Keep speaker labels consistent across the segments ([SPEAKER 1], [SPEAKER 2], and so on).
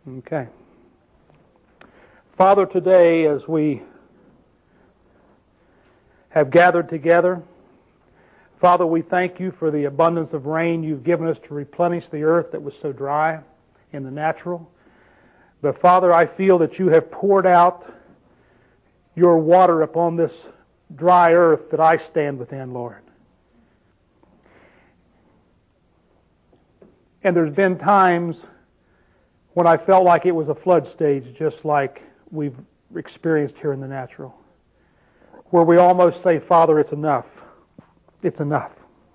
[SPEAKER 1] Okay. Father, today as we have gathered together, Father, we thank you for the abundance of rain you've given us to replenish the earth that was so dry in the natural. But Father, I feel that you have poured out your water upon this dry earth that I stand within, Lord. And there's been times when I felt like it was a flood stage, just like we've experienced here in the natural, where we almost say, Father, it's enough. It's enough.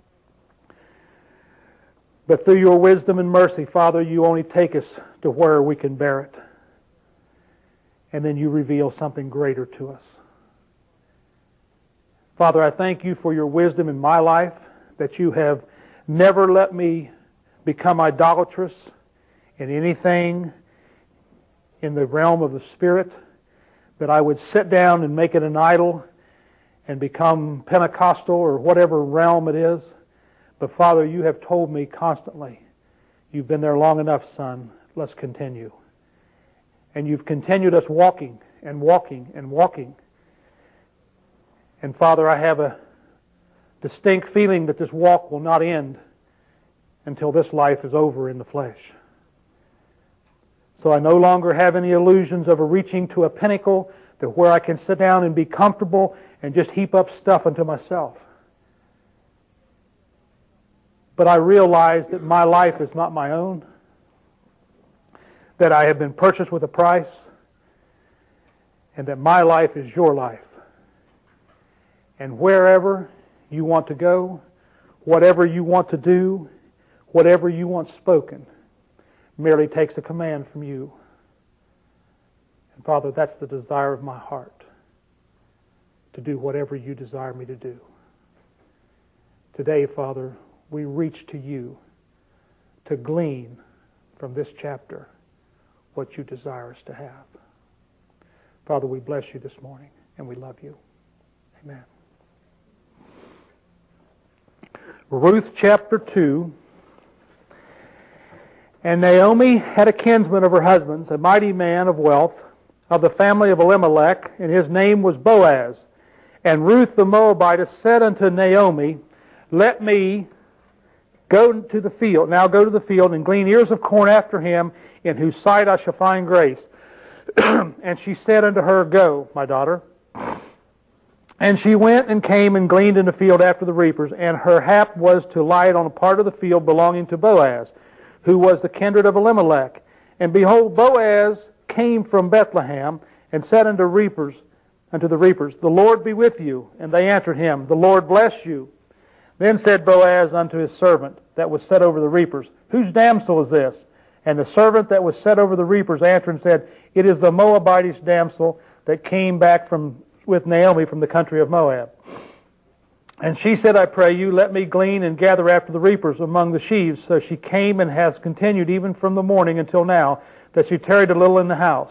[SPEAKER 1] But through your wisdom and mercy, Father, you only take us to where we can bear it. And then you reveal something greater to us. Father, I thank you for your wisdom in my life, that you have never let me become idolatrous in anything in the realm of the Spirit, that I would sit down and make it an idol and become Pentecostal or whatever realm it is. But Father, you have told me constantly, you've been there long enough, son, let's continue. And you've continued us walking and walking and walking. And Father, I have a distinct feeling that this walk will not end until this life is over in the flesh. So I no longer have any illusions of a reaching to a pinnacle that where I can sit down and be comfortable and just heap up stuff unto myself. But I realize that my life is not my own, that I have been purchased with a price, and that my life is your life. And wherever you want to go, whatever you want to do, whatever you want spoken, merely takes a command from you. And Father, that's the desire of my heart, to do whatever you desire me to do. Today, Father, we reach to you to glean from this chapter what you desire us to have. Father, we bless you this morning, and we love you. Amen. Ruth chapter 2. And Naomi had a kinsman of her husband's, a mighty man of wealth, of the family of Elimelech, and his name was Boaz. And Ruth the Moabitess said unto Naomi, let me go to the field, now go to the field and glean ears of corn after him, in whose sight I shall find grace. And she said unto her, go, my daughter. And she went and came and gleaned in the field after the reapers, and her hap was to light on a part of the field belonging to Boaz, who was the kindred of Elimelech. And behold, Boaz came from Bethlehem, and said unto the reapers, the Lord be with you. And they answered him, the Lord bless you. Then said Boaz unto his servant that was set over the reapers, whose damsel is this? And the servant that was set over the reapers answered and said, it is the Moabitish damsel that came back with Naomi from the country of Moab. And she said, I pray you, let me glean and gather after the reapers among the sheaves. So she came and has continued even from the morning until now, that she tarried a little in the house.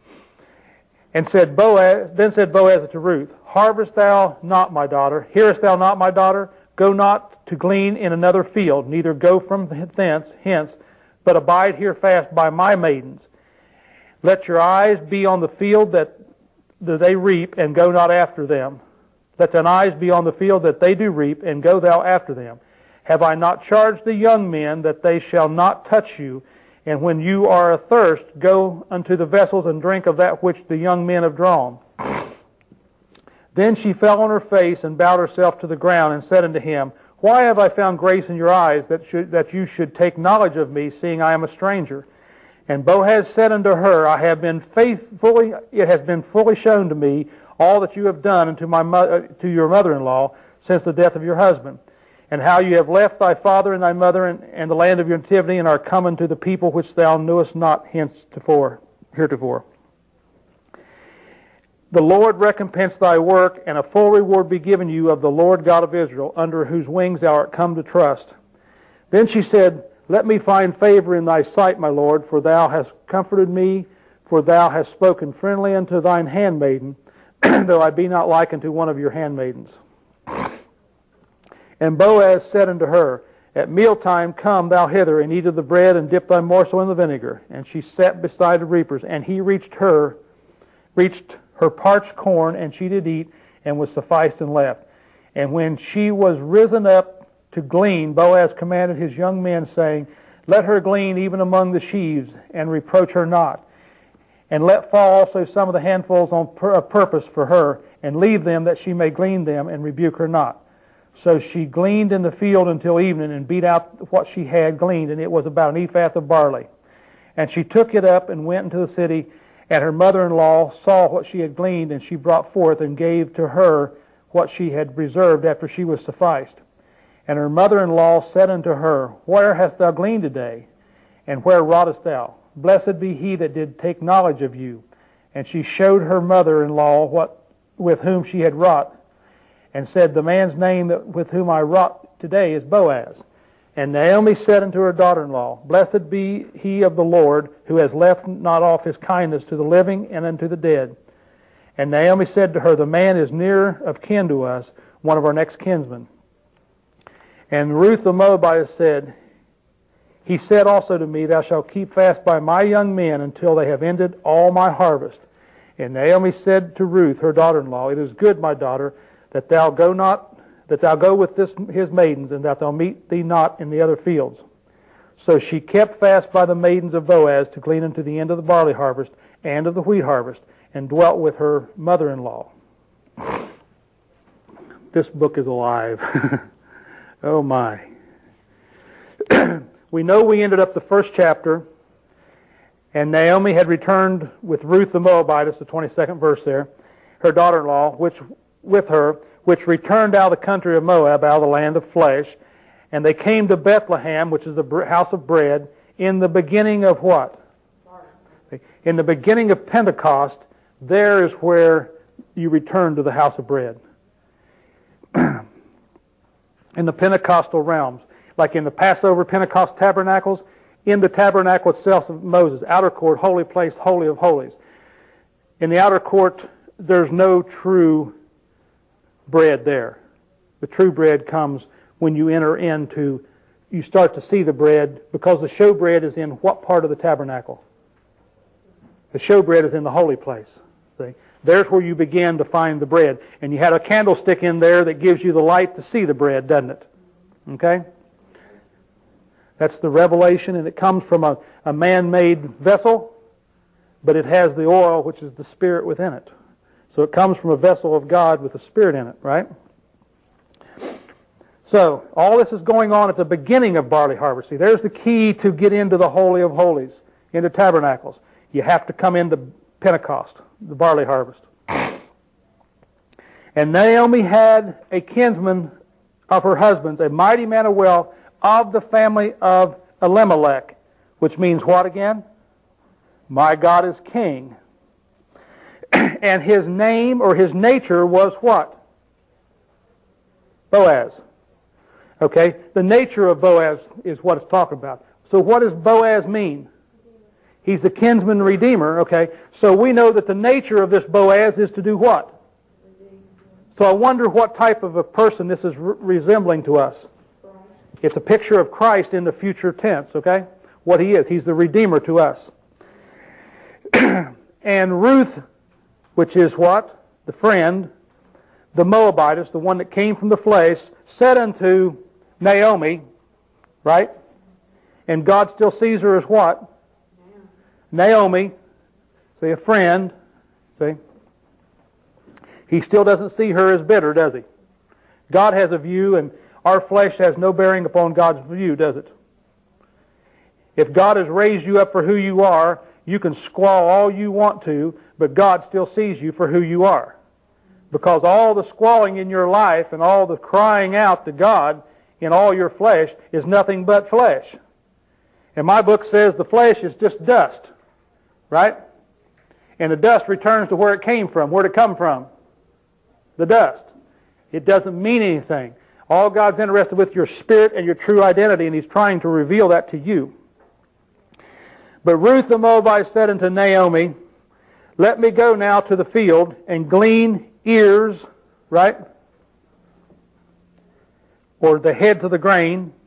[SPEAKER 1] And said Boaz to Ruth, harvest thou not, my daughter? Hearest thou not, my daughter? Go not to glean in another field, neither go from hence, but abide here fast by my maidens. Let your eyes be on the field that they reap, and go not after them. Let thine eyes be on the field that they do reap, and go thou after them. Have I not charged the young men that they shall not touch you? And when you are athirst, go unto the vessels and drink of that which the young men have drawn. Then she fell on her face and bowed herself to the ground, and said unto him, why have I found grace in your eyes, that you should take knowledge of me, seeing I am a stranger? And Boaz said unto her, it has been fully shown to me all that you have done to your mother-in-law since the death of your husband, and how you have left thy father and thy mother and the land of your nativity, and are come unto the people which thou knewest not heretofore. The Lord recompense thy work, and a full reward be given you of the Lord God of Israel, under whose wings thou art come to trust. Then she said, let me find favor in thy sight, my Lord, for thou hast comforted me, for thou hast spoken friendly unto thine handmaiden, though I be not like unto one of your handmaidens. And Boaz said unto her, At mealtime come thou hither, and eat of the bread, and dip thy morsel in the vinegar. And she sat beside the reapers, and he reached her parched corn, and she did eat, and was sufficed and left. And when she was risen up to glean, Boaz commanded his young men, saying, Let her glean even among the sheaves, and reproach her not. And let fall also some of the handfuls on purpose for her, and leave them that she may glean them, and rebuke her not. So she gleaned in the field until evening, and beat out what she had gleaned, and it was about an ephah of barley. And she took it up and went into the city, and her mother-in-law saw what she had gleaned, and she brought forth and gave to her what she had reserved after she was sufficed. And her mother-in-law said unto her, Where hast thou gleaned today? And where wroughtest thou? Blessed be he that did take knowledge of you. And she showed her mother-in-law with whom she had wrought, and said, The man's name with whom I wrought today is Boaz. And Naomi said unto her daughter-in-law, Blessed be he of the Lord, who has left not off his kindness to the living and unto the dead. And Naomi said to her, The man is near of kin to us, one of our next kinsmen. And Ruth the Moabitess said, He said also to me, Thou shalt keep fast by my young men until they have ended all my harvest. And Naomi said to Ruth, her daughter-in-law, It is good, my daughter, that thou go with his maidens, and that thou meet thee not in the other fields. So she kept fast by the maidens of Boaz to glean unto the end of the barley harvest and of the wheat harvest, and dwelt with her mother-in-law. This book is alive. Oh my. We know we ended up the first chapter, and Naomi had returned with Ruth the Moabitess, the 22nd verse there, her daughter-in-law, which returned out of the country of Moab, out of the land of flesh. And they came to Bethlehem, which is the house of bread, in the beginning of what? In the beginning of Pentecost. There is where you return to the house of bread. In the Pentecostal realms. Like in the Passover Pentecost tabernacles, in the tabernacle itself of Moses, outer court, holy place, holy of holies. In the outer court, there's no true bread there. The true bread comes when you enter into, you start to see the bread, because the showbread is in what part of the tabernacle? The showbread is in the holy place. See? There's where you begin to find the bread. And you had a candlestick in there that gives you the light to see the bread, doesn't it? Okay? That's the revelation, and it comes from a man-made vessel, but it has the oil, which is the Spirit within it. So it comes from a vessel of God with the Spirit in it, right? So, all this is going on at the beginning of barley harvest. See, there's the key to get into the Holy of Holies, into tabernacles. You have to come into Pentecost, the barley harvest. And Naomi had a kinsman of her husband's, a mighty man of wealth, of the family of Elimelech, which means what again? My God is king. And his name or his nature was what? Boaz. Okay, the nature of Boaz is what it's talking about. So what does Boaz mean? He's the kinsman redeemer, okay? So we know that the nature of this Boaz is to do what? So I wonder what type of a person this is resembling to us. It's a picture of Christ in the future tense, okay? What he is. He's the redeemer to us. And Ruth, which is what? The friend, the Moabitess, the one that came from the flesh, said unto Naomi, right? And God still sees her as what? Naomi. See, a friend. See? He still doesn't see her as bitter, does he? God has a view, and our flesh has no bearing upon God's view, does it? If God has raised you up for who you are, you can squall all you want to, but God still sees you for who you are. Because all the squalling in your life and all the crying out to God in all your flesh is nothing but flesh. And my book says the flesh is just dust, right? And the dust returns to where it came from. Where did it come from? The dust. It doesn't mean anything. All God's interested with your spirit and your true identity, and He's trying to reveal that to you. But Ruth the Moabite said unto Naomi, Let me go now to the field and glean ears, right? Or the heads of the grain,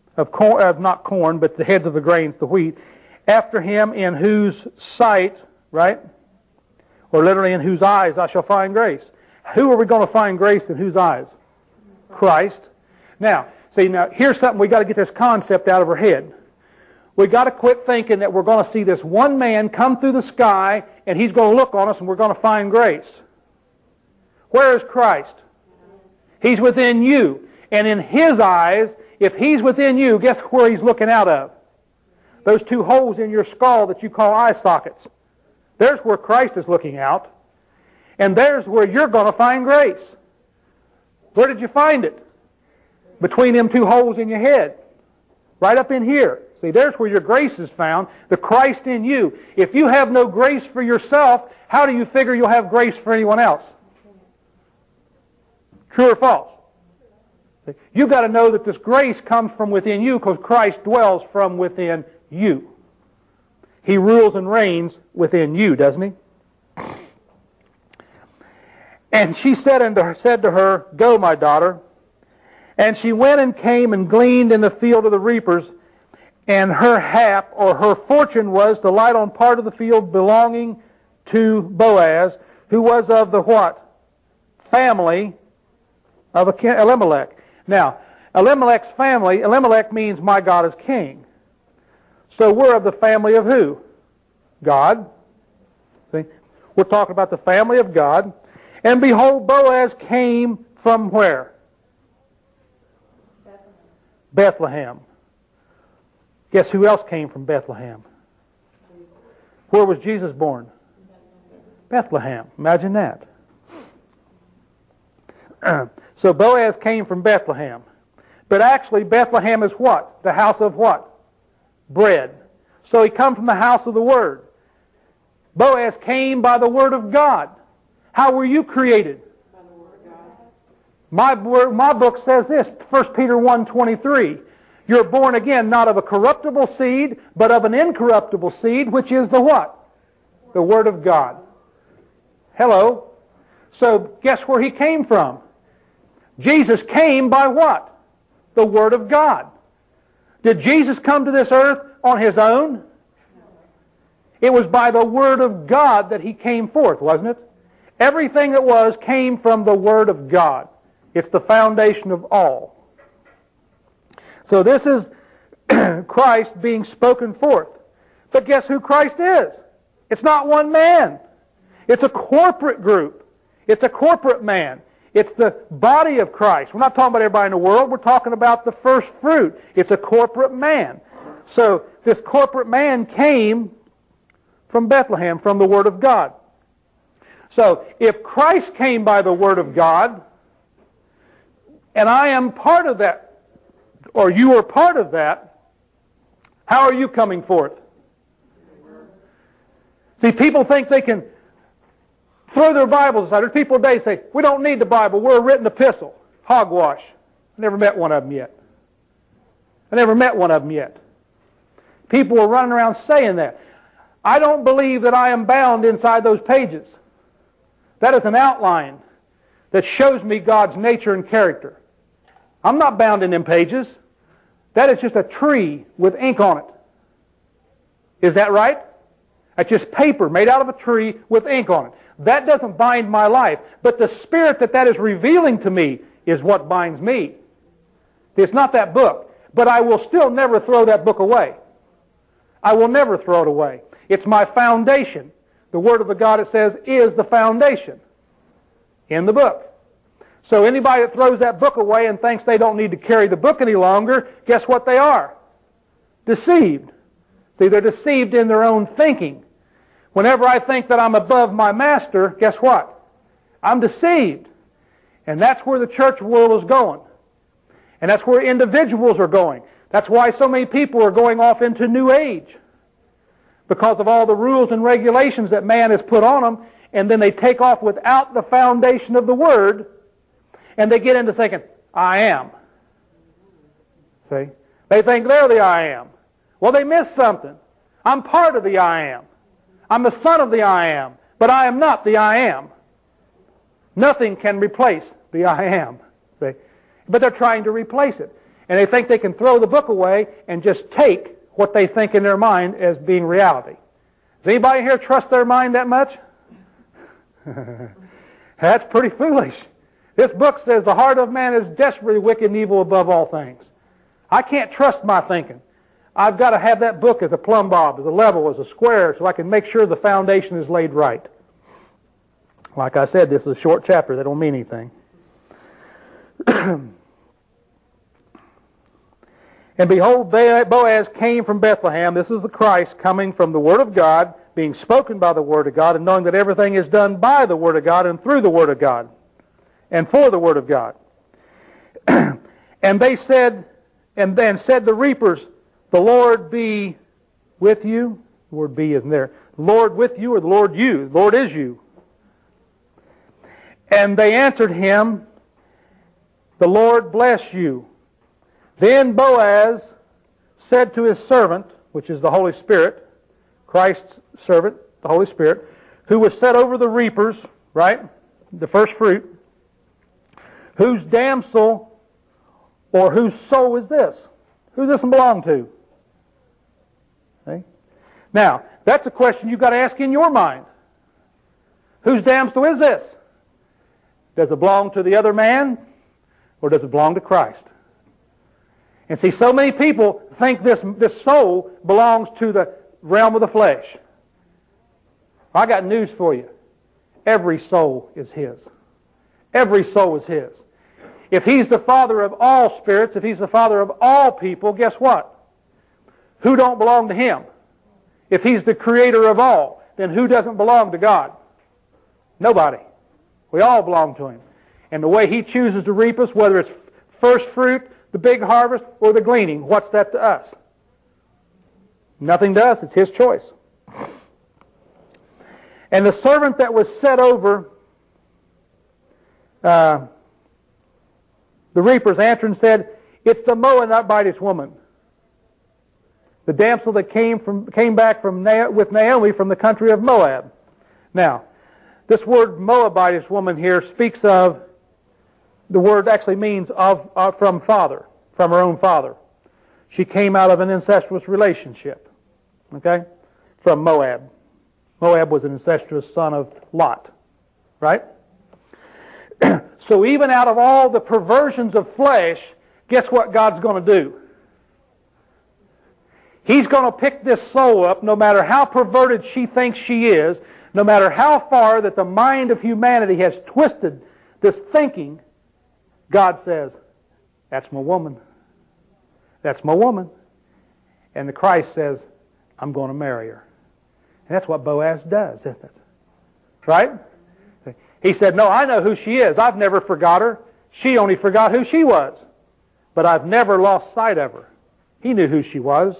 [SPEAKER 1] of corn, not corn, but the heads of the grains, the wheat. After him in whose sight, right? Or literally in whose eyes I shall find grace. Who are we going to find grace in whose eyes? Christ. Now, see, here's something we got to get this concept out of our head. We got to quit thinking that we're going to see this one man come through the sky and he's going to look on us and we're going to find grace. Where is Christ? He's within you. And in His eyes, if He's within you, guess where He's looking out of? Those two holes in your skull that you call eye sockets. There's where Christ is looking out. And there's where you're going to find grace. Where did you find it? Between them two holes in your head. Right up in here. See, there's where your grace is found. The Christ in you. If you have no grace for yourself, how do you figure you'll have grace for anyone else? True or false? You've got to know that this grace comes from within you because Christ dwells from within you. He rules and reigns within you, doesn't He? And she said to her, "Go, my daughter." And she went and came and gleaned in the field of the reapers, and her hap, or her fortune, was to light on part of the field belonging to Boaz, who was of the what? Family of Elimelech. Now, Elimelech's family, Elimelech means my God is king. So we're of the family of who? God. See? We're talking about the family of God. And behold, Boaz came from where? Bethlehem. Guess who else came from Bethlehem? Where was Jesus born? Bethlehem. Imagine that. So Boaz came from Bethlehem. But actually Bethlehem is what? The house of what? Bread. So he come from the house of the Word. Boaz came by the Word of God. How were you created? By the Word of God. My book says this, 1 Peter 1:23. You're born again not of a corruptible seed, but of an incorruptible seed, which is the what? The Word of God. Hello. So guess where he came from? Jesus came by what? The Word of God. Did Jesus come to this earth on His own? It was by the Word of God that He came forth, wasn't it? Everything that was came from the Word of God. It's the foundation of all. So this is Christ being spoken forth. But guess who Christ is? It's not one man. It's a corporate group. It's a corporate man. It's the body of Christ. We're not talking about everybody in the world. We're talking about the first fruit. It's a corporate man. So this corporate man came from Bethlehem, from the Word of God. So if Christ came by the Word of God, and I am part of that, or you are part of that, how are you coming forth? See, people think they can throw their Bibles aside. There's people today say, we don't need the Bible, we're a written epistle. Hogwash. I never met one of them yet. People are running around saying that. I don't believe that I am bound inside those pages. That is an outline that shows me God's nature and character. I'm not bound in them pages. That is just a tree with ink on it. Is that right? That's just paper made out of a tree with ink on it. That doesn't bind my life. But the Spirit that is revealing to me is what binds me. It's not that book. But I will still never throw that book away. I will never throw it away. It's my foundation. The Word of the God, it says, is the foundation in the book. So anybody that throws that book away and thinks they don't need to carry the book any longer, guess what they are? Deceived. See, they're deceived in their own thinking. Whenever I think that I'm above my master, guess what? I'm deceived. And that's where the church world is going. And that's where individuals are going. That's why so many people are going off into New Age. Because of all the rules and regulations that man has put on them, and then they take off without the foundation of the Word, and they get into thinking, I am. See? They think they're the I am. Well, they missed something. I'm part of the I am. I'm the son of the I am, but I am not the I am. Nothing can replace the I am. See? But they're trying to replace it. And they think they can throw the book away and just take what they think in their mind as being reality. Does anybody here trust their mind that much? That's pretty foolish. This book says the heart of man is desperately wicked and evil above all things. I can't trust my thinking. I've got to have that book as a plumb bob, as a level, as a square, so I can make sure the foundation is laid right. Like I said, this is a short chapter. That don't mean anything. And behold, Boaz came from Bethlehem. This is the Christ coming from the Word of God, being spoken by the Word of God, and knowing that everything is done by the Word of God and through the Word of God and for the Word of God. And they said, and then said the reapers, the Lord be with you. The word be isn't there. The Lord with you, or the Lord you. The Lord is you. And they answered him, the Lord bless you. Then Boaz said to his servant, which is the Holy Spirit, Christ's servant, the Holy Spirit, who was set over the reapers, right, the first fruit, whose damsel or whose soul is this? Who does this belong to? Okay. Now, that's a question you've got to ask in your mind. Whose damsel is this? Does it belong to the other man, or does it belong to Christ? And see, so many people think this soul belongs to the realm of the flesh. I got news for you. Every soul is His. Every soul is His. If He's the Father of all spirits, if He's the Father of all people, guess what? Who don't belong to Him? If He's the Creator of all, then who doesn't belong to God? Nobody. We all belong to Him. And the way He chooses to reap us, whether it's first fruit, the big harvest, or the gleaning, what's that to us? Nothing to us. It's His choice. And the servant that was set over the reapers answered and said, it's the Moabitess woman, the damsel that came back with Naomi from the country of Moab. Now, this word Moabitess woman here speaks of, the word actually means from father, from her own father. She came out of an incestuous relationship, okay, from Moab. Moab was an incestuous son of Lot, right? So even out of all the perversions of flesh, guess what God's going to do? He's going to pick this soul up, no matter how perverted she thinks she is, no matter how far that the mind of humanity has twisted this thinking. God says, that's my woman. That's my woman. And the Christ says, I'm going to marry her. And that's what Boaz does, isn't it? Right? He said, no, I know who she is. I've never forgot her. She only forgot who she was. But I've never lost sight of her. He knew who she was.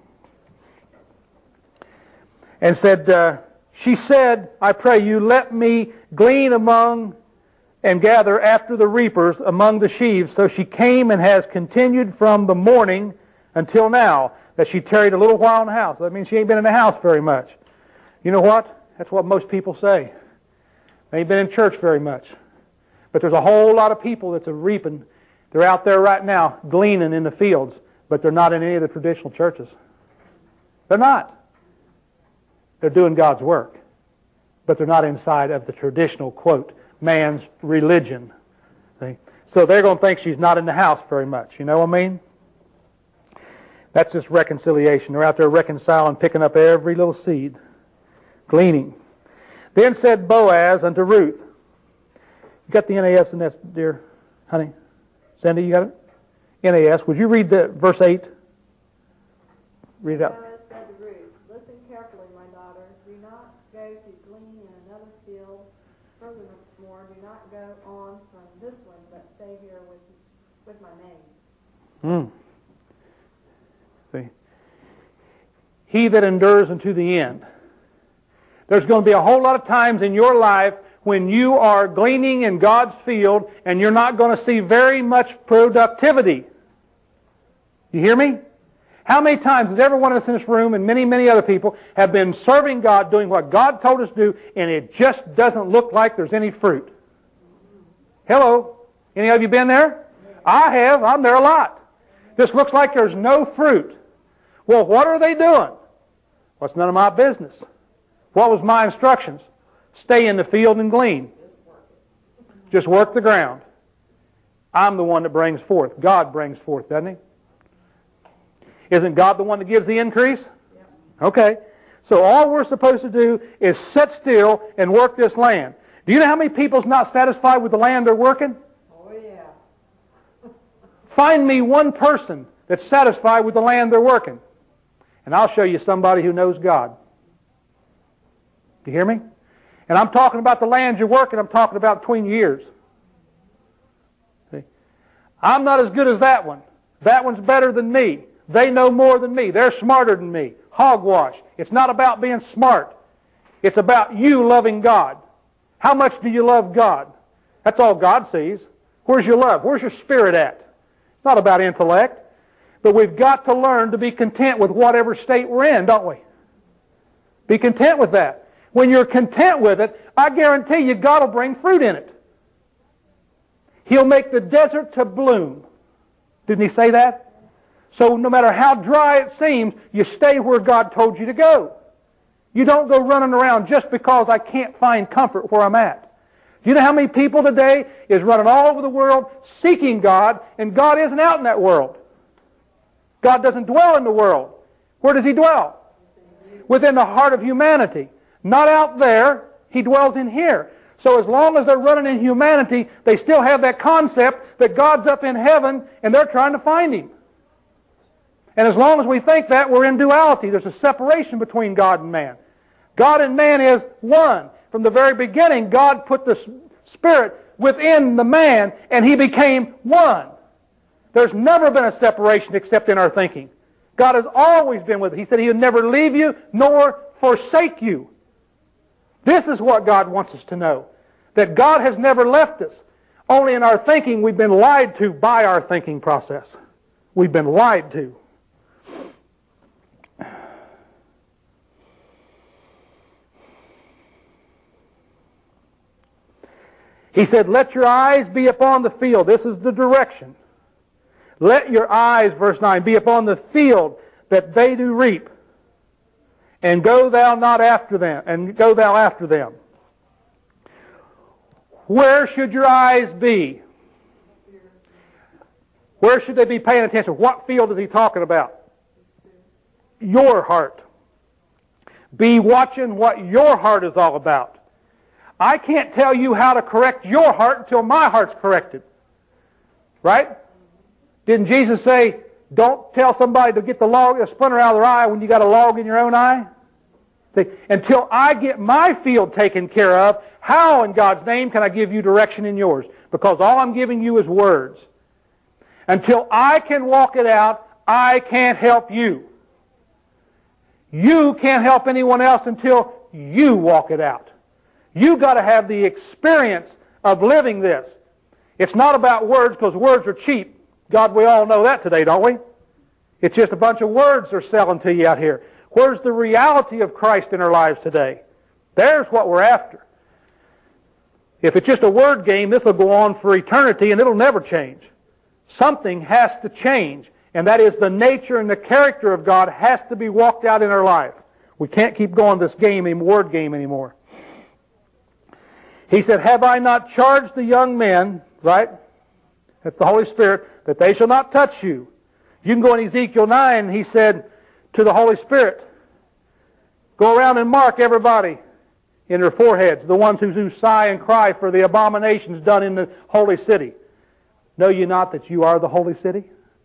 [SPEAKER 1] And said, she said, I pray you, let me glean among and gather after the reapers among the sheaves. So she came and has continued from the morning until now, that she tarried a little while in the house. That means she ain't been in the house very much. You know what? That's what most people say. They ain't been in church very much. But there's a whole lot of people that's reaping. They're out there right now gleaning in the fields, but they're not in any of the traditional churches. They're not. They're doing God's work. But they're not inside of the traditional, quote, man's religion. See? So they're going to think she's not in the house very much. You know what I mean? That's just reconciliation. They're out there reconciling, picking up every little seed. Gleaning. Then said Boaz unto Ruth. You got the NAS in that, dear honey? Sandy, you got it? NAS. Would you read the verse 8? Read it out.
[SPEAKER 2] Boaz said to Ruth, listen carefully, my daughter. Do not go to glean in another field. Furthermore, do not go on from this one, but stay here with my maid.
[SPEAKER 1] See? He that endures unto the end. There's going to be a whole lot of times in your life when you are gleaning in God's field and you're not going to see very much productivity. You hear me? How many times has every one of us in this room and many, many other people have been serving God, doing what God told us to do, and it just doesn't look like there's any fruit? Hello? Any of you been there? I have. I'm there a lot. This looks like there's no fruit. Well, what are they doing? Well, it's none of my business. What was my instructions? Stay in the field and glean. Just work the ground. I'm the one that brings forth. God brings forth, doesn't He? Isn't God the one that gives the increase? Okay. So all we're supposed to do is sit still and work this land. Do you know how many people's not satisfied with the land they're working?
[SPEAKER 2] Oh, yeah.
[SPEAKER 1] Find me one person that's satisfied with the land they're working. And I'll show you somebody who knows God. Do you hear me? And I'm talking about the land you're working, I'm talking about between your ears. See? I'm not as good as that one. That one's better than me. They know more than me. They're smarter than me. Hogwash. It's not about being smart. It's about you loving God. How much do you love God? That's all God sees. Where's your love? Where's your spirit at? It's not about intellect. But we've got to learn to be content with whatever state we're in, don't we? Be content with that. When you're content with it, I guarantee you God will bring fruit in it. He'll make the desert to bloom. Didn't He say that? So no matter how dry it seems, you stay where God told you to go. You don't go running around just because I can't find comfort where I'm at. Do you know how many people today is running all over the world seeking God, and God isn't out in that world? God doesn't dwell in the world. Where does He dwell? Within the heart of humanity. Not out there. He dwells in here. So as long as they're running in humanity, they still have that concept that God's up in heaven and they're trying to find Him. And as long as we think that, we're in duality. There's a separation between God and man. God and man is one. From the very beginning, God put the Spirit within the man, and he became one. There's never been a separation except in our thinking. God has always been with us. He said He would never leave you nor forsake you. This is what God wants us to know. That God has never left us. Only in our thinking we've been lied to by our thinking process. We've been lied to. He said, let your eyes be upon the field. This is the direction. Let your eyes, verse 9, be upon the field that they do reap. And go thou not after them, and go thou after them. Where should your eyes be? Where should they be paying attention? What field is he talking about? Your heart. Be watching what your heart is all about. I can't tell you how to correct your heart until my heart's corrected. Right? Didn't Jesus say, don't tell somebody to get the splinter out of their eye when you got a log in your own eye? See, until I get my field taken care of, how in God's name can I give you direction in yours? Because all I'm giving you is words. Until I can walk it out, I can't help you. You can't help anyone else until you walk it out. You've got to have the experience of living this. It's not about words, because words are cheap. God, we all know that today, don't we? It's just a bunch of words they're selling to you out here. Where's the reality of Christ in our lives today? There's what we're after. If it's just a word game, this will go on for eternity and it'll never change. Something has to change, and that is the nature and the character of God has to be walked out in our life. We can't keep going this word game anymore. He said, have I not charged the young men, right? That's the Holy Spirit, that they shall not touch you. You can go in Ezekiel 9, he said to the Holy Spirit, go around and mark everybody in their foreheads, the ones who do sigh and cry for the abominations done in the holy city. Know you not that you are the holy city?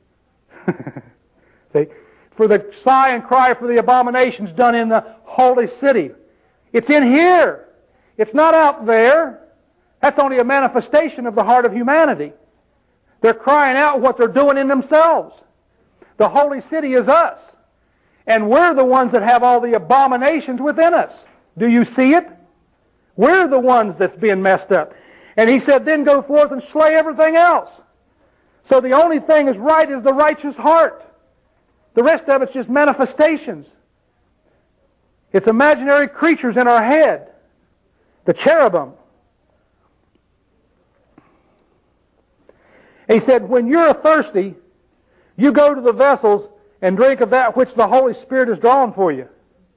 [SPEAKER 1] See? For the sigh and cry for the abominations done in the holy city. It's in here. It's not out there. That's only a manifestation of the heart of humanity. They're crying out what they're doing in themselves. The holy city is us. And we're the ones that have all the abominations within us. Do you see it? We're the ones that's being messed up. And he said, then go forth and slay everything else. So the only thing is right is the righteous heart. The rest of it's just manifestations. It's imaginary creatures in our head. The cherubim. He said, when you're thirsty, You go to the vessels and drink of that which the Holy Spirit has drawn for you.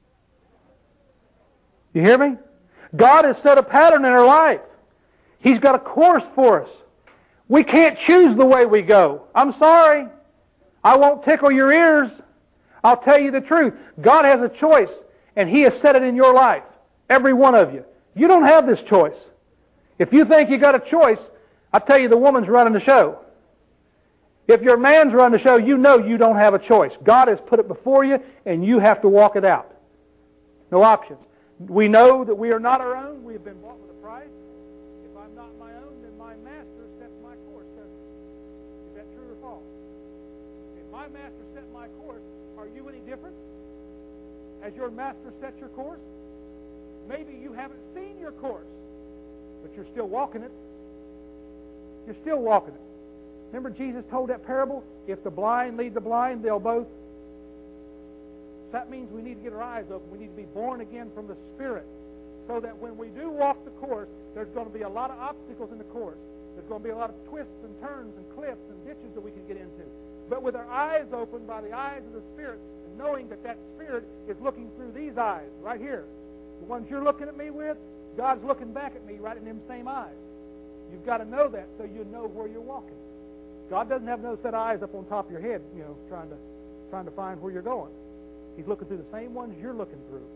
[SPEAKER 1] You hear me? God has set a pattern in our life. He's got a course for us. We can't choose the way we go. I'm sorry. I won't tickle your ears. I'll tell you the truth. God has a choice, and He has set it in your life. Every one of you. You don't have this choice. If you think you got a choice, I tell you the woman's running the show. If your man's running the show, you know you don't have a choice. God has put it before you, and you have to walk it out. No options. We know that we are not our own. We have been bought with a price. If I'm not my own, then my master sets my course. Is that true or false? If my master set my course, are you any different? Has your master set your course? Maybe you haven't seen your course, but you're still walking it. You're still walking it. Remember Jesus told that parable? If the blind lead the blind, they'll both. That means we need to get our eyes open. We need to be born again from the Spirit, so that when we do walk the course, there's going to be a lot of obstacles in the course. There's going to be a lot of twists and turns and cliffs and ditches that we can get into. But with our eyes open by the eyes of the Spirit, and knowing that that Spirit is looking through these eyes right here, the ones you're looking at me with, God's looking back at me right in them same eyes. You've got to know that so you know where you're walking. God doesn't have no set eyes up on top of your head, trying to find where you're going. He's looking through the same ones you're looking through.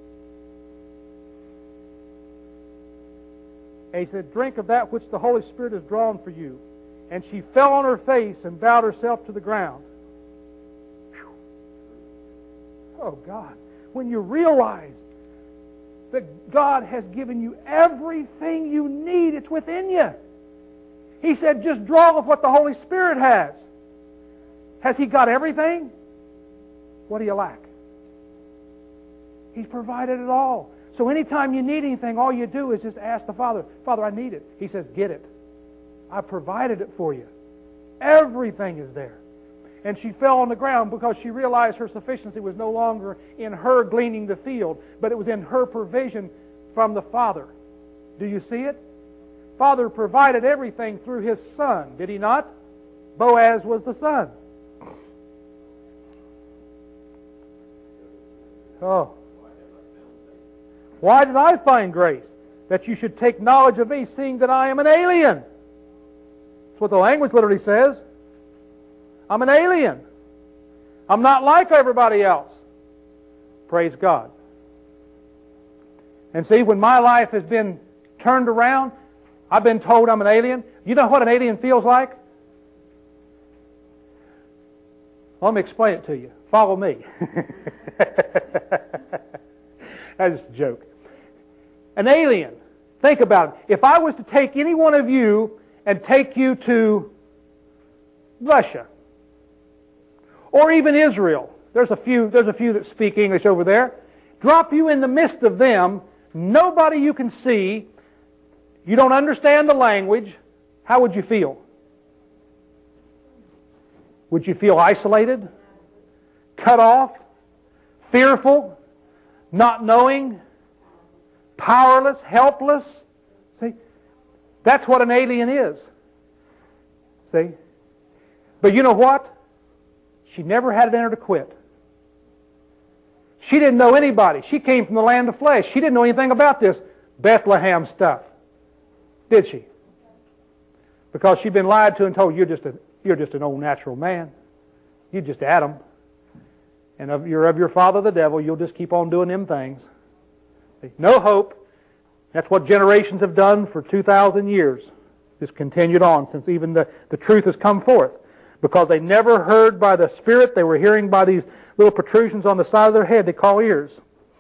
[SPEAKER 1] And He said, drink of that which the Holy Spirit has drawn for you. And she fell on her face and bowed herself to the ground. Whew. Oh, God. When you realize that God has given you everything you need, it's within you. He said, just draw of what the Holy Spirit has. Has He got everything? What do you lack? He's provided it all. So anytime you need anything, all you do is just ask the Father, Father, I need it. He says, get it. I provided it for you. Everything is there. And she fell on the ground because she realized her sufficiency was no longer in her gleaning the field, but it was in her provision from the Father. Do you see it? Father provided everything through His Son, did He not? Boaz was the son. Oh. Why did I find grace? That you should take knowledge of me, seeing that I am an alien. That's what the language literally says. I'm an alien. I'm not like everybody else. Praise God. And see, when my life has been turned around, I've been told I'm an alien. You know what an alien feels like? Let me explain it to you. Follow me. That's just a joke. An alien. Think about it. If I was to take any one of you and take you to Russia, or even Israel, there's a few that speak English over there, drop you in the midst of them, nobody you can see, you don't understand the language, how would you feel? Would you feel isolated? Cut off? Fearful? Not knowing? Powerless? Helpless? See? That's what an alien is. See? But you know what? She never had it in her to quit. She didn't know anybody. She came from the land of flesh. She didn't know anything about this Bethlehem stuff. Did she? Because she'd been lied to and told, you're just an old natural man. You're just Adam. And you're of your father the devil. You'll just keep on doing them things. No hope. That's what generations have done for 2,000 years. It's continued on since even the truth has come forth. Because they never heard by the Spirit. They were hearing by these little protrusions on the side of their head they call ears.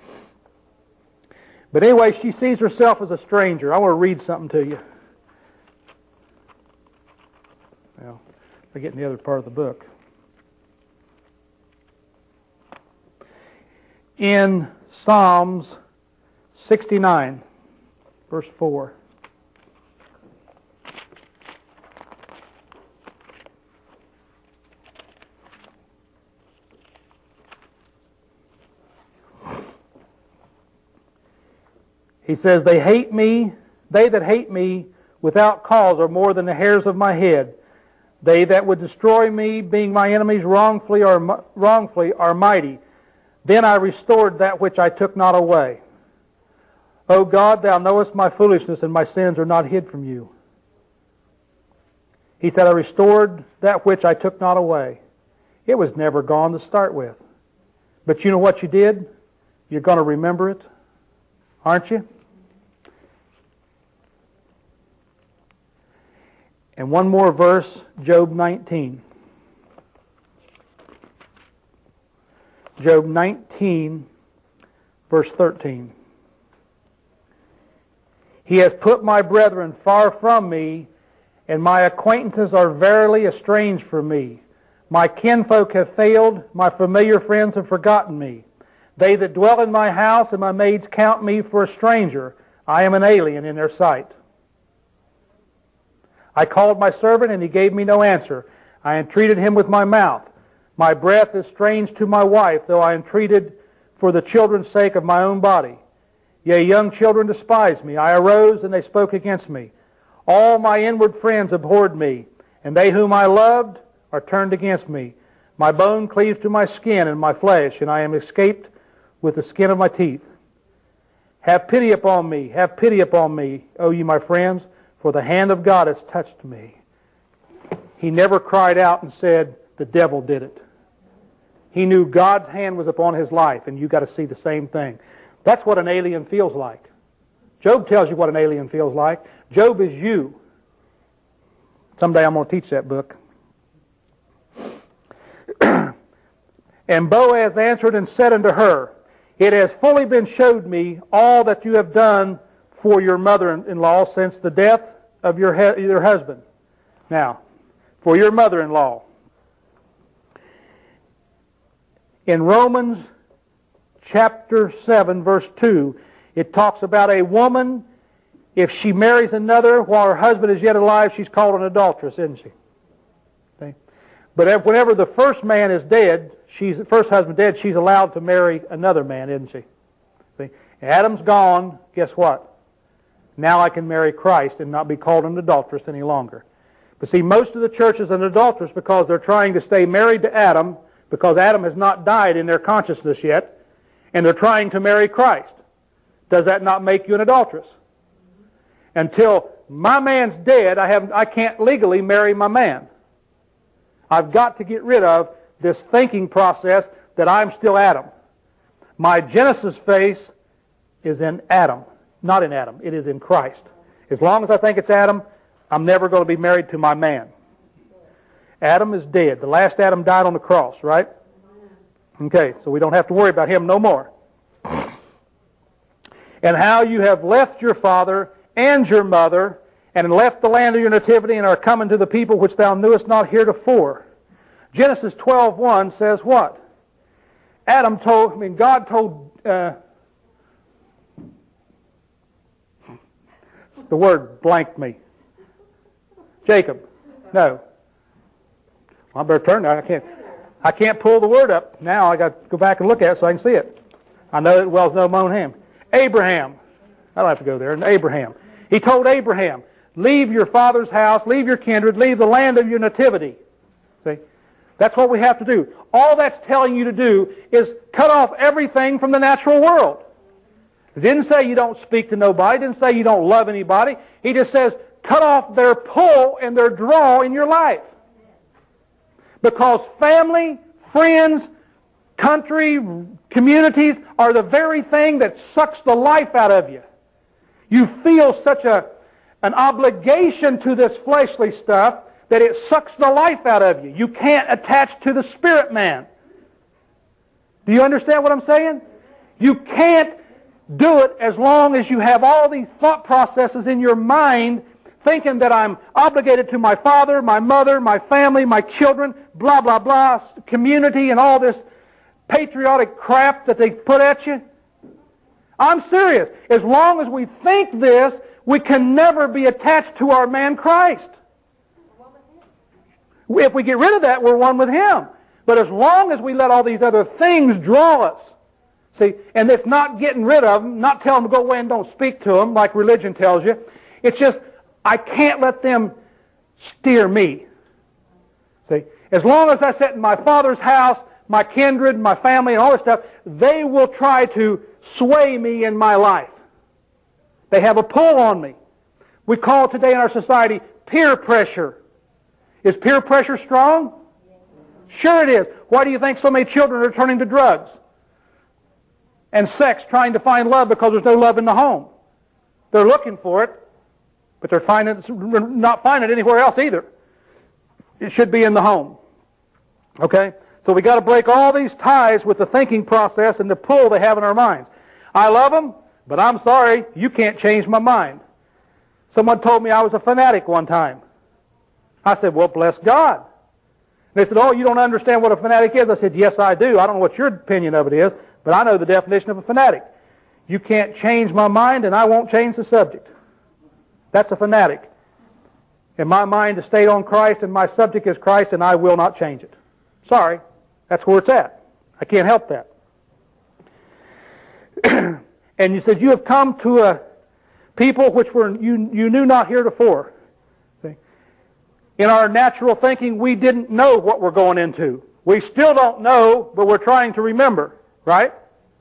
[SPEAKER 1] But anyway, she sees herself as a stranger. I want to read something to you. Well, we're getting the other part of the book. In Psalms 69, verse 4. He says, they that hate me without cause are more than the hairs of my head. They that would destroy me, being my enemies wrongfully, are mighty. Then I restored that which I took not away. O God, thou knowest my foolishness, and my sins are not hid from you. He said, I restored that which I took not away. It was never gone to start with. But you know what you did? You're going to remember it, aren't you? And one more verse, Job 19. Job 19, verse 13. He has put my brethren far from me, and my acquaintances are verily estranged from me. My kinfolk have failed, my familiar friends have forgotten me. They that dwell in my house and my maids count me for a stranger. I am an alien in their sight. I called my servant, and he gave me no answer. I entreated him with my mouth. My breath is strange to my wife, though I entreated for the children's sake of my own body. Yea, young children despise me. I arose, and they spoke against me. All my inward friends abhorred me, and they whom I loved are turned against me. My bone cleaves to my skin and my flesh, and I am escaped with the skin of my teeth. Have pity upon me, O ye my friends, for the hand of God has touched me. He never cried out and said, the devil did it. He knew God's hand was upon his life, and you've got to see the same thing. That's what an alien feels like. Job tells you what an alien feels like. Job is you. Someday I'm going to teach that book. And Boaz answered and said unto her, it has fully been showed me all that you have done for your mother-in-law since the death of your husband. Now, for your mother-in-law. In Romans chapter 7, verse 2, it talks about a woman, if she marries another while her husband is yet alive, she's called an adulteress, isn't she? See? But whenever the first man is dead, first husband dead, she's allowed to marry another man, isn't she? See? Adam's gone, guess what? Now I can marry Christ and not be called an adulteress any longer. But see, most of the church is an adulteress because they're trying to stay married to Adam, because Adam has not died in their consciousness yet, and they're trying to marry Christ. Does that not make you an adulteress? Until my man's dead, I can't legally marry my man. I've got to get rid of this thinking process that I'm still Adam. My Genesis face is in Adam. Not in Adam. It is in Christ. As long as I think it's Adam, I'm never going to be married to my man. Adam is dead. The last Adam died on the cross, right? Okay, so we don't have to worry about him no more. And how you have left your father and your mother, and left the land of your nativity, and are coming to the people which thou knewest not heretofore. Genesis 12:1 says what? God told... the word blanked me. Jacob. No. I better turn now. I can't pull the word up. Now I got to go back and look at it so I can see it. I know it well as no moan him. Abraham. I don't have to go there. Abraham. He told Abraham, leave your father's house, leave your kindred, leave the land of your nativity. See? That's what we have to do. All that's telling you to do is cut off everything from the natural world. It didn't say you don't speak to nobody. It didn't say you don't love anybody. He just says cut off their pull and their draw in your life. Because family, friends, country, communities are the very thing that sucks the life out of you. You feel such an obligation to this fleshly stuff that it sucks the life out of you. You can't attach to the spirit man. Do you understand what I'm saying? You can't do it as long as you have all these thought processes in your mind thinking that I'm obligated to my father, my mother, my family, my children, blah, blah, blah, community, and all this patriotic crap that they put at you. I'm serious. As long as we think this, we can never be attached to our man Christ. If we get rid of that, we're one with Him. But as long as we let all these other things draw us, see, and it's not getting rid of them, not telling them to go away and don't speak to them like religion tells you. It's just, I can't let them steer me. See, as long as I sit in my Father's house, my kindred, my family, and all this stuff, they will try to sway me in my life. They have a pull on me. We call it today in our society peer pressure. Is peer pressure strong? Sure it is. Why do you think so many children are turning to drugs and sex, trying to find love because there's no love in the home? They're looking for it, but they're not finding it anywhere else either. It should be in the home. Okay? So we got to break all these ties with the thinking process and the pull they have in our minds. I love them, but I'm sorry, you can't change my mind. Someone told me I was a fanatic one time. I said, well, bless God. They said, oh, you don't understand what a fanatic is? I said, yes, I do. I don't know what your opinion of it is, but I know the definition of a fanatic. You can't change my mind, and I won't change the subject. That's a fanatic. And my mind is stayed on Christ, and my subject is Christ, and I will not change it. Sorry, that's where it's at. I can't help that. And you said, you have come to a people which were you knew not heretofore. See? In our natural thinking, we didn't know what we're going into. We still don't know, but we're trying to remember, right?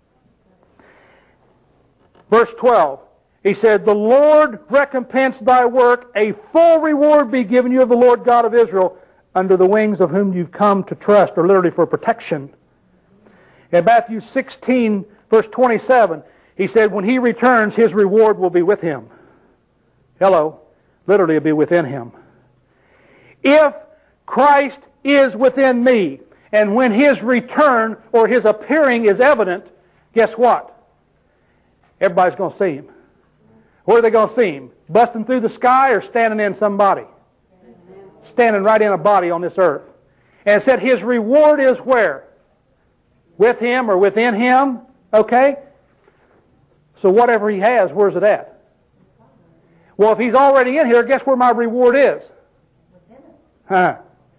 [SPEAKER 1] Verse 12, he said, the Lord recompense thy work, a full reward be given you of the Lord God of Israel, under the wings of whom you've come to trust, or literally for protection. In Matthew 16, verse 27, he said, when he returns, his reward will be with him. Hello. Literally, it'll be within him. If Christ is within me, and when his return or his appearing is evident, guess what? Everybody's going to see him. Where are they going to see him? Busting through the sky or standing in somebody? Standing right in a body on this earth. And it said his reward is where? With him or within him? Okay? So whatever he has, where's it at? Well, if he's already in here, guess where my reward is? Huh.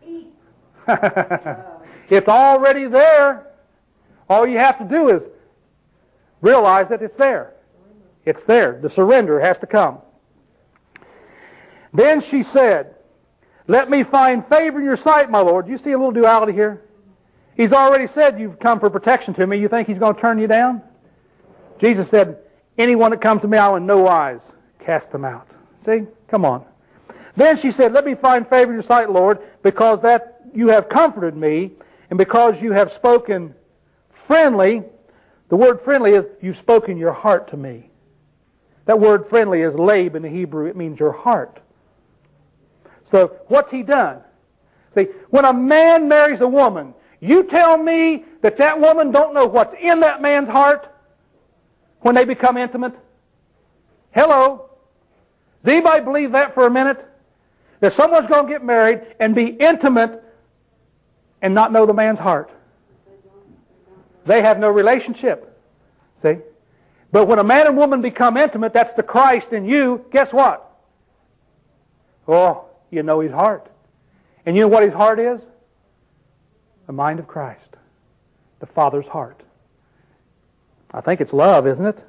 [SPEAKER 1] It's already there. All you have to do is realize that it's there. It's there. The surrender has to come. Then she said, let me find favor in your sight, my Lord. Do you see a little duality here? He's already said you've come for protection to me. You think he's going to turn you down? Jesus said, anyone that comes to me, I will in no wise cast them out. See? Come on. Then she said, let me find favor in your sight, Lord, because that you have comforted me, and because you have spoken friendly. The word friendly is you've spoken your heart to me. That word friendly is leib in the Hebrew. It means your heart. So what's he done? See, when a man marries a woman, you tell me that that woman don't know what's in that man's heart when they become intimate? Hello? Does anybody believe that for a minute? That someone's going to get married and be intimate and not know the man's heart? They have no relationship. See? But when a man and woman become intimate, that's the Christ in you, guess what? Oh, you know his heart. And you know what his heart is? The mind of Christ. The Father's heart. I think it's love, isn't it?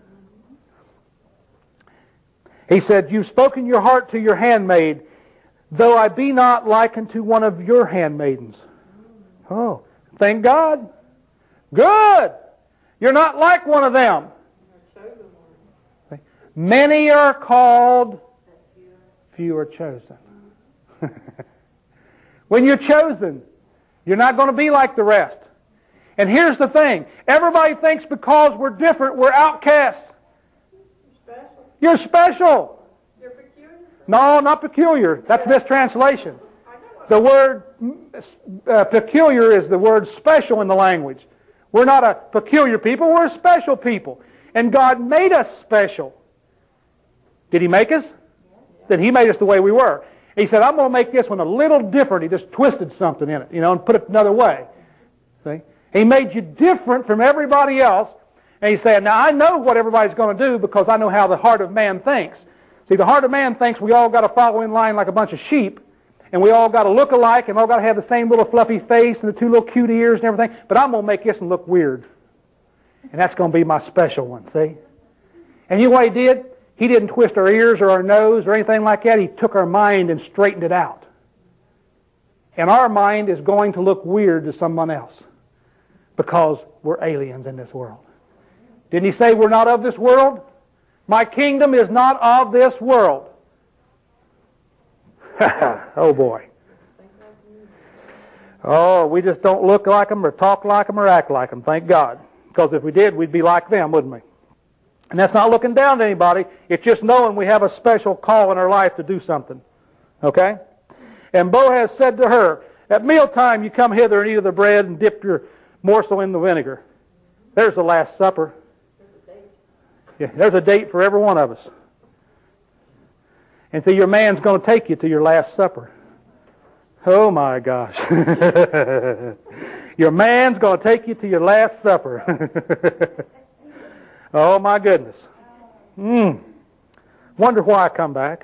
[SPEAKER 1] He said, you've spoken your heart to your handmaid, though I be not like unto one of your handmaidens. Oh, thank God. Good. You're not like one of them. Many are called, few are chosen. When you're chosen, you're not going to be like the rest. And here's the thing. Everybody thinks because we're different, we're outcasts. You're special.
[SPEAKER 2] You're peculiar?
[SPEAKER 1] No, not peculiar. That's mistranslation. The word peculiar is the word special in the language. We're not a peculiar people, we're a special people. And God made us special. Did He make us? Then He made us the way we were. He said, I'm going to make this one a little different. He just twisted something in it, and put it another way. See? He made you different from everybody else. And He said, now I know what everybody's going to do because I know how the heart of man thinks. See, the heart of man thinks we all got to follow in line like a bunch of sheep. And we all got to look alike and all got to have the same little fluffy face and the two little cute ears and everything. But I'm going to make this one look weird. And that's going to be my special one, see? And you know what He did? He didn't twist our ears or our nose or anything like that. He took our mind and straightened it out. and our mind is going to look weird to someone else because we're aliens in this world. Didn't he say we're not of this world? My kingdom is not of this world. Oh boy. Oh, we just don't look like them or talk like them or act like them, thank God. Because if we did, we'd be like them, wouldn't we? And that's not looking down to anybody. It's just knowing we have a special call in our life to do something. Okay? And Boaz said to her, at mealtime you come hither and eat of the bread and dip your morsel in the vinegar. There's the Last Supper. Yeah, there's a date for every one of us. And so your man's going to take you to your Last Supper. Oh my gosh. Your man's going to take you to your Last Supper. Oh my goodness. Wonder why I come back.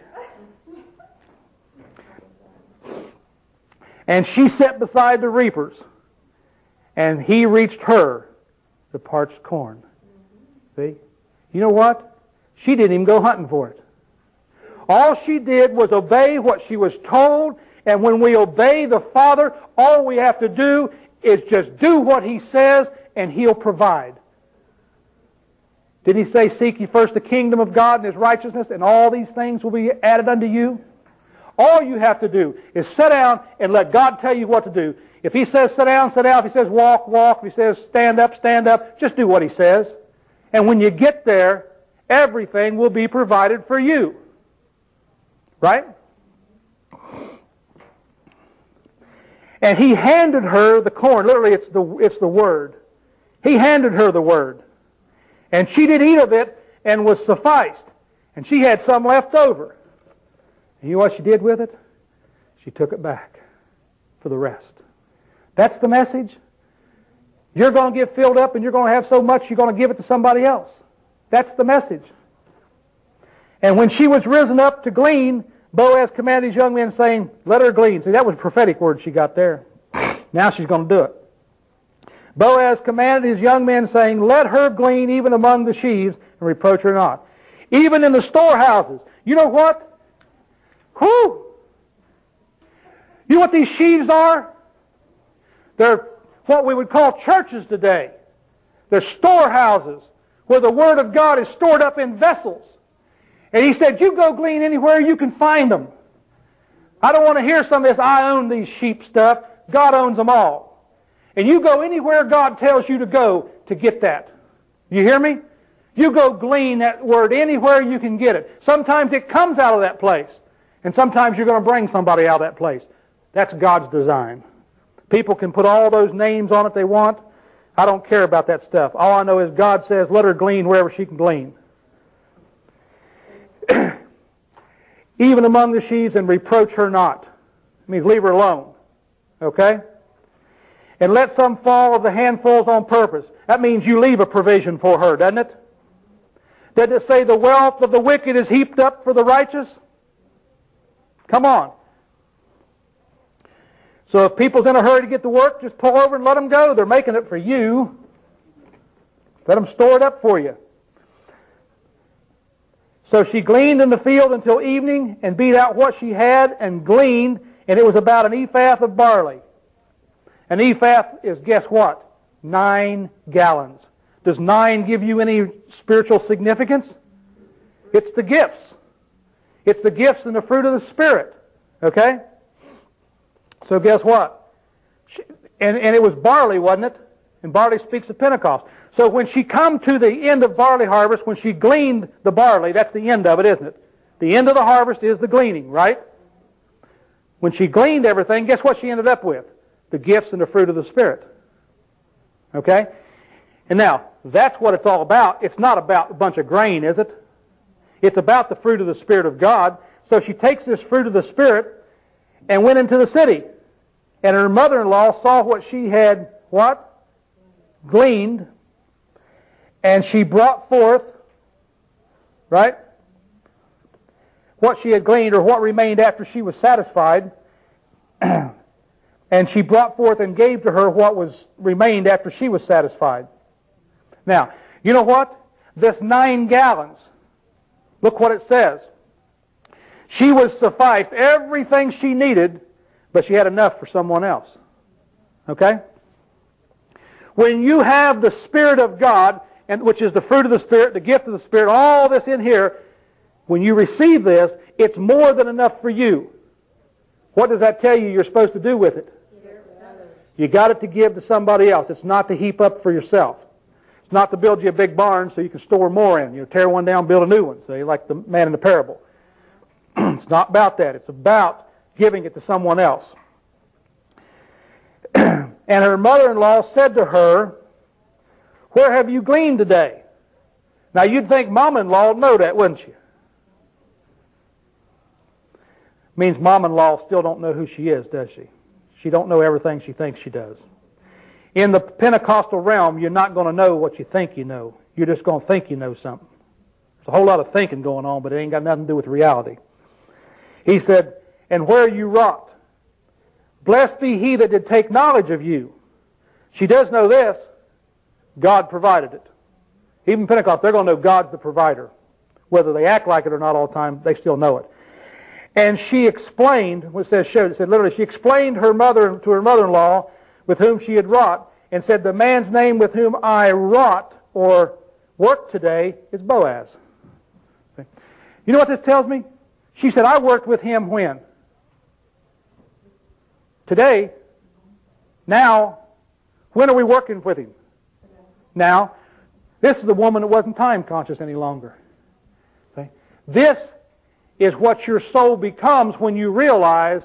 [SPEAKER 1] And she sat beside the reapers, and he reached her the parched corn. See? You know what? She didn't even go hunting for it. All she did was obey what she was told, and when we obey the Father, all we have to do is just do what He says, and He'll provide. Didn't He say, seek ye first the kingdom of God and His righteousness, and all these things will be added unto you? All you have to do is sit down and let God tell you what to do. If He says sit down, sit down. If He says walk, walk. If He says stand up, stand up. Just do what He says. And when you get there, everything will be provided for you. Right? And he handed her the corn. Literally, it's the word. He handed her the word. And she did eat of it and was sufficed. And she had some left over. And you know what she did with it? She took it back for the rest. That's the message. You're going to get filled up and you're going to have so much you're going to give it to somebody else. That's the message. And when she was risen up to glean, Boaz commanded his young men, saying, let her glean. See, that was a prophetic word she got there. Now she's going to do it. Boaz commanded his young men, saying, let her glean even among the sheaves, and reproach her not. Even in the storehouses. You know what? Whew! You know what these sheaves are? They're what we would call churches today. They're storehouses where the Word of God is stored up in vessels. And he said, you go glean anywhere you can find them. I don't want to hear some of this, I own these sheep stuff. God owns them all. And you go anywhere God tells you to go to get that. You hear me? You go glean that Word anywhere you can get it. Sometimes it comes out of that place. And sometimes you're going to bring somebody out of that place. That's God's design. People can put all those names on it they want. I don't care about that stuff. All I know is God says, let her glean wherever she can glean. Even among the sheaves, and reproach her not. It means leave her alone. Okay? And let some fall of the handfuls on purpose. That means you leave a provision for her, doesn't it? Doesn't it say the wealth of the wicked is heaped up for the righteous? Come on. So if people's in a hurry to get to work, just pull over and let them go. They're making it for you. Let them store it up for you. So she gleaned in the field until evening, and beat out what she had, and gleaned, and it was about an ephah of barley. An ephah is, guess what? 9 gallons. Does 9 give you any spiritual significance? It's the gifts. It's the gifts and the fruit of the Spirit. Okay? So guess what? And it was barley, wasn't it? And barley speaks of Pentecost. So when she come to the end of barley harvest, when she gleaned the barley, that's the end of it, isn't it? The end of the harvest is the gleaning, right? When she gleaned everything, guess what she ended up with? The gifts and the fruit of the Spirit. Okay? And now, that's what it's all about. It's not about a bunch of grain, is it? It's about the fruit of the Spirit of God. So she takes this fruit of the Spirit and went into the city. And her mother-in-law saw what she had, what? Gleaned. And she brought forth, right? What she had gleaned, or what remained after she was satisfied. And she brought forth and gave to her what was remained after she was satisfied. Now, you know what? This 9 gallons, look what it says. She was sufficed. Everything she needed but she had enough for someone else. Okay? When you have the Spirit of God, and which is the fruit of the Spirit, the gift of the Spirit, all this in here, when you receive this, it's more than enough for you. What does that tell you you're supposed to do with it? You got it to give to somebody else. It's not to heap up for yourself. It's not to build you a big barn so you can store more in. You tear one down, build a new one. See, like the man in the parable. It's not about that. It's about giving it to someone else. And her mother-in-law said to her, "Where have you gleaned today?" Now you'd think mom-in-law would know that, wouldn't you? Means mom-in-law still don't know who she is, does she? She don't know everything she thinks she does. In the Pentecostal realm, you're not going to know what you think you know. You're just going to think you know something. There's a whole lot of thinking going on, but it ain't got nothing to do with reality. He said, "And where you wrought? Blessed be he that did take knowledge of you." She does know this. God provided it. Even Pentecost, they're going to know God's the provider. Whether they act like it or not all the time, they still know it. And she explained, what it says, showed, it said literally, she explained to her mother-in-law with whom she had wrought, and said, "The man's name with whom I wrought or worked today is Boaz." Okay. You know what this tells me? She said, "I worked with him when? Today. Now. When are we working with him? Now. This is a woman that wasn't time conscious any longer. Okay. This is what your soul becomes when you realize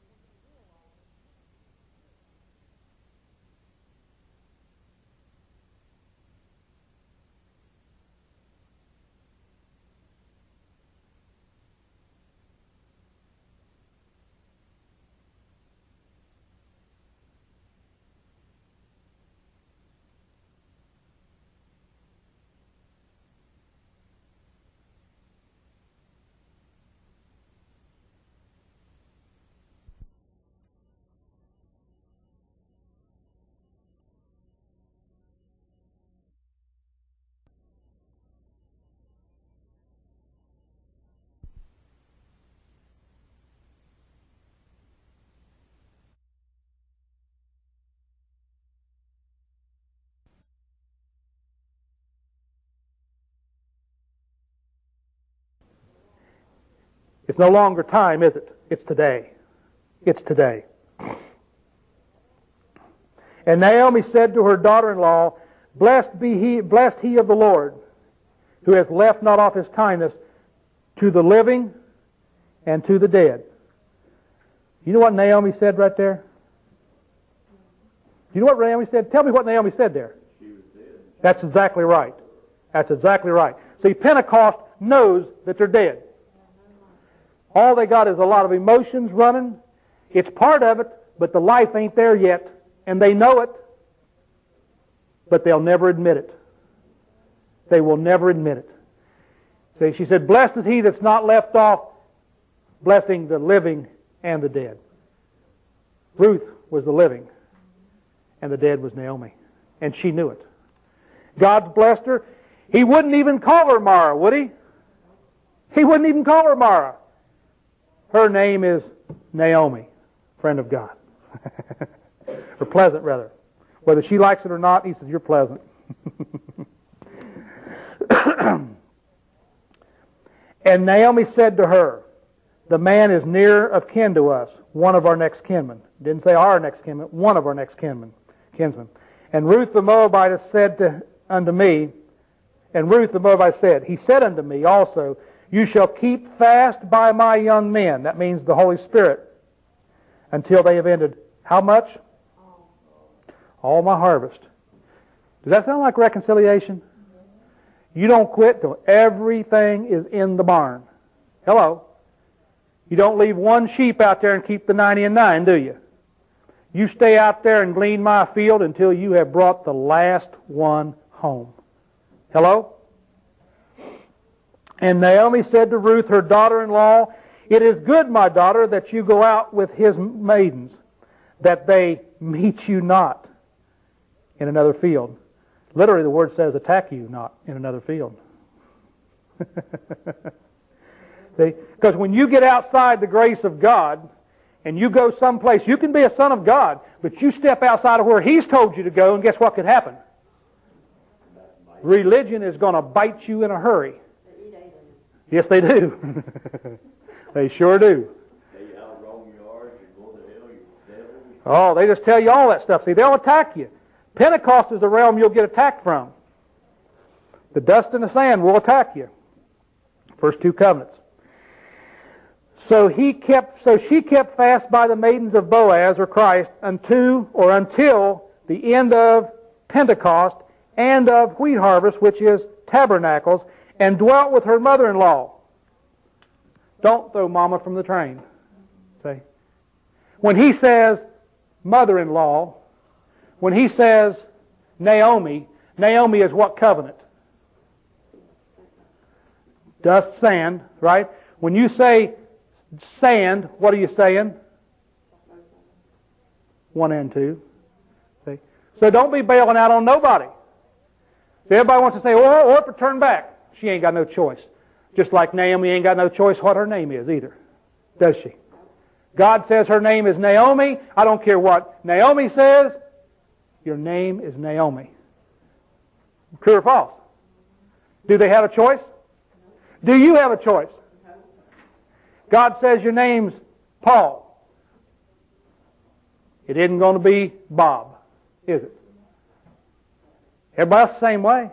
[SPEAKER 1] it's no longer time, is it? It's today. It's today. And Naomi said to her daughter-in-law, blessed he of the Lord, who has left not off his kindness to the living and to the dead. You know what Naomi said right there? You know what Naomi said? Tell me what Naomi said there. She was dead. That's exactly right. That's exactly right. See, Pentecost knows that they're dead. All they got is a lot of emotions running. It's part of it, but the life ain't there yet. And they know it, but they'll never admit it. They will never admit it. See, she said, blessed is he that's not left off blessing the living and the dead. Ruth was the living, and the dead was Naomi. And she knew it. God's blessed her. He wouldn't even call her Mara, would he? He wouldn't even call her Mara. Her name is Naomi, friend of God. Or pleasant, rather. Whether she likes it or not, he says, you're pleasant. And Naomi said to her, the man is near of kin to us, one of our next kinmen. Didn't say our next kinmen, one of our next kinsmen. And Ruth the Moabitess said unto me, and Ruth the Moabitess said, he said unto me also, you shall keep fast by my young men. That means the Holy Spirit. Until they have ended. How much? All my harvest. Does that sound like reconciliation? You don't quit till everything is in the barn. Hello. You don't leave one sheep out there and keep the 99, do you? You stay out there and glean my field until you have brought the last one home. Hello? And Naomi said to Ruth, her daughter-in-law, it is good, my daughter, that you go out with his maidens, that they meet you not in another field. Literally, the word says, attack you not in another field. See? Because when you get outside the grace of God, and you go someplace, you can be a son of God, but you step outside of where He's told you to go, and guess what could happen? Religion is going to bite you in a hurry. Yes, they do. They sure do. Oh, they just tell you all that stuff. See, they'll attack you. Pentecost is the realm you'll get attacked from. The dust and the sand will attack you. First two covenants. So she kept fast by the maidens of Boaz, or Christ, until the end of Pentecost and of wheat harvest, which is tabernacles, and dwelt with her mother-in-law. Don't throw mama from the train. See? When he says mother-in-law, when he says Naomi, Naomi is what covenant? Dust, sand, right? When you say sand, what are you saying? 1 and 2. See? So don't be bailing out on nobody. See, everybody wants to say, well, Orpah, turn back. She ain't got no choice. Just like Naomi ain't got no choice what her name is either. Does she? God says her name is Naomi. I don't care what Naomi says. Your name is Naomi. True or false? Do they have a choice? Do you have a choice? God says your name's Paul. It isn't going to be Bob, is it? Everybody else the same way.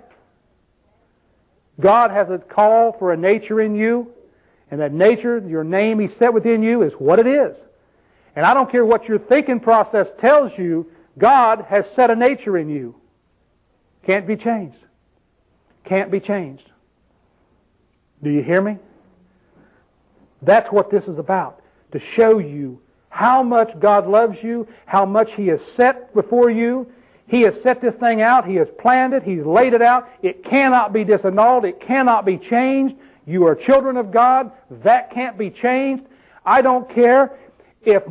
[SPEAKER 1] God has a call for a nature in you, and that nature, your name He set within you, is what it is. And I don't care what your thinking process tells you, God has set a nature in you. Can't be changed. Can't be changed. Do you hear me? That's what this is about. To show you how much God loves you, how much He has set before you. He has set this thing out. He has planned it. He's laid it out. It cannot be disannulled. It cannot be changed. You are children of God. That can't be changed. I don't care if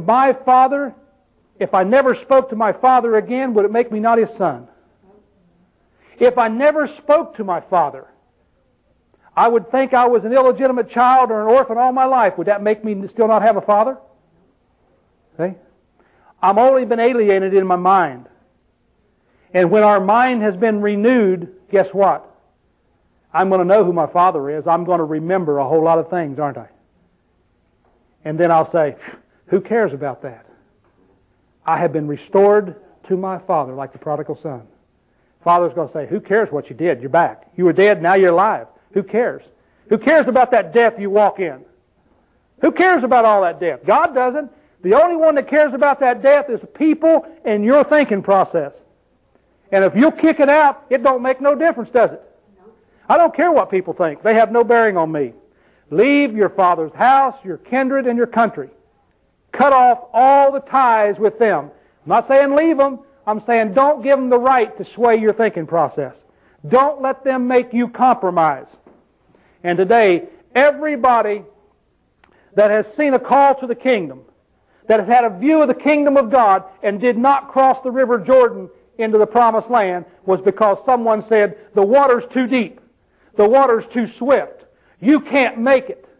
[SPEAKER 1] I never spoke to my father again, would it make me not his son? If I never spoke to my father, I would think I was an illegitimate child or an orphan all my life. Would that make me still not have a father? See? I've only been alienated in my mind. And when our mind has been renewed, guess what? I'm going to know who my father is. I'm going to remember a whole lot of things, aren't I? And then I'll say, who cares about that? I have been restored to my father like the prodigal son. Father's going to say, who cares what you did? You're back. You were dead, now you're alive. Who cares? Who cares about that death you walk in? Who cares about all that death? God doesn't. The only one that cares about that death is people and your thinking process. And if you'll kick it out, it don't make no difference, does it? I don't care what people think. They have no bearing on me. Leave your father's house, your kindred, and your country. Cut off all the ties with them. I'm not saying leave them. I'm saying don't give them the right to sway your thinking process. Don't let them make you compromise. And today, everybody that has seen a call to the kingdom, that has had a view of the kingdom of God and did not cross the river Jordan into the promised land, was because someone said, the water's too deep. The water's too swift. You can't make it.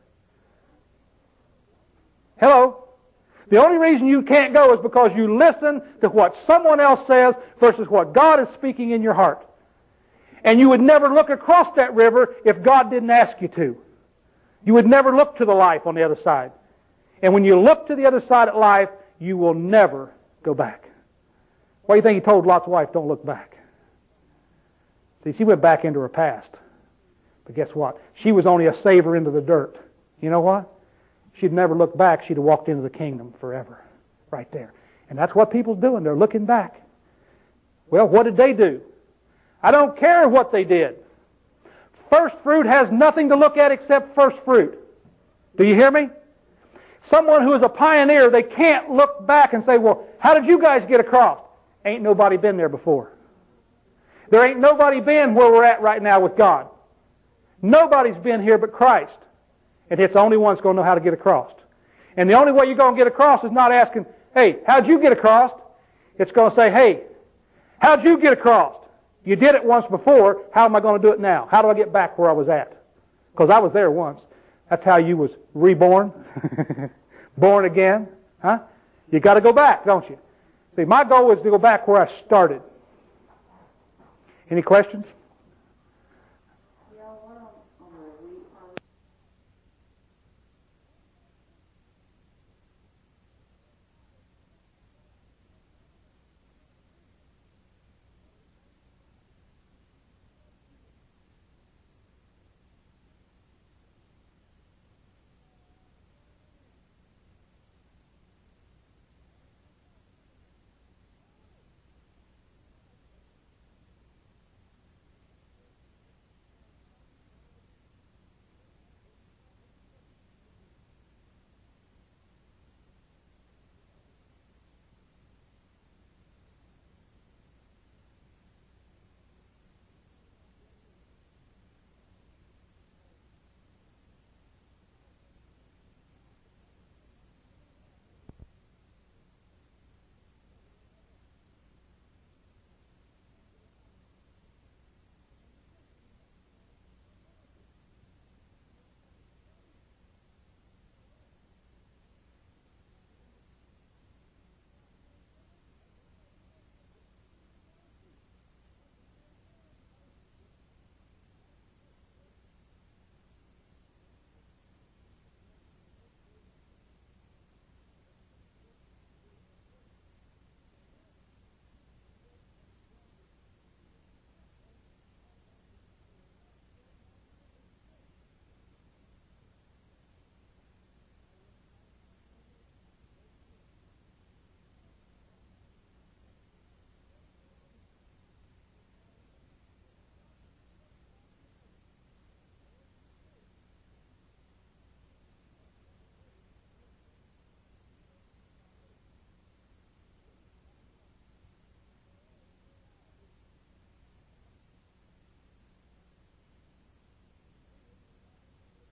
[SPEAKER 1] Hello? The only reason you can't go is because you listen to what someone else says versus what God is speaking in your heart. And you would never look across that river if God didn't ask you to. You would never look to the life on the other side. And when you look to the other side of life, you will never go back. Why do you think He told Lot's wife, don't look back? See, she went back into her past. But guess what? She was only a saver into the dirt. You know what? She'd never looked back. She'd have walked into the kingdom forever. Right there. And that's what people's doing. They're looking back. Well, what did they do? I don't care what they did. First fruit has nothing to look at except first fruit. Do you hear me? Someone who is a pioneer, they can't look back and say, well, how did you guys get across? Ain't nobody been there before. There ain't nobody been where we're at right now with God. Nobody's been here but Christ. And it's the only one that's going to know how to get across. And the only way you're going to get across is not asking, hey, how'd you get across? It's going to say, hey, how'd you get across? You did it once before. How am I going to do it now? How do I get back where I was at? Because I was there once. That's how you was reborn, born again. Huh? You got to go back, don't you? See, my goal is to go back where I started. Any questions?
[SPEAKER 2] Yeah, one of them